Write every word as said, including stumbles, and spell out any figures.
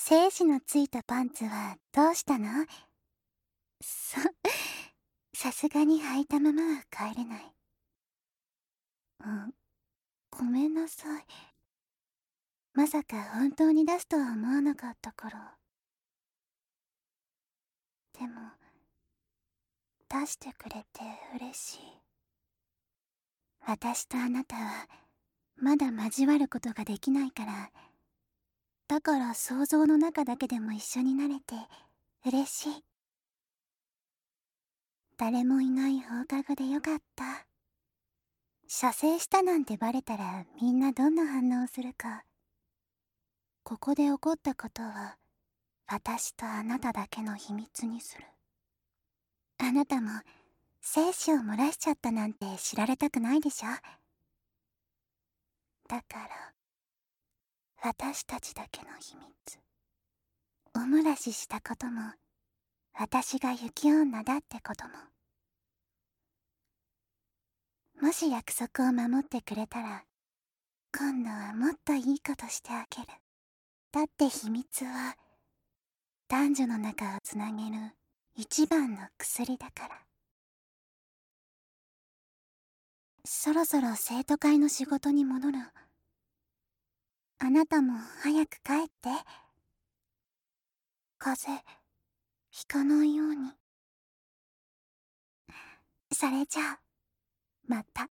精子のついたパンツはどうしたの？そ、さすがに履いたままは帰れない。うん、ごめんなさい。まさか本当に出すとは思わなかったから。でも、出してくれて嬉しい。私とあなたは、まだ交わることができないから、だから想像の中だけでも一緒になれて嬉しい。誰もいない放課後でよかった。射精したなんてバレたらみんなどんな反応するか。ここで起こったことは私とあなただけの秘密にする。あなたも精子を漏らしちゃったなんて知られたくないでしょ。だから私たちだけの秘密。お漏らししたことも私が雪女だってことも。もし約束を守ってくれたら今度はもっといいことしてあげる。だって秘密は男女の仲をつなげる一番の薬だから。そろそろ生徒会の仕事に戻る。あなたも早く帰って。風邪ひかないように。それじゃあまた。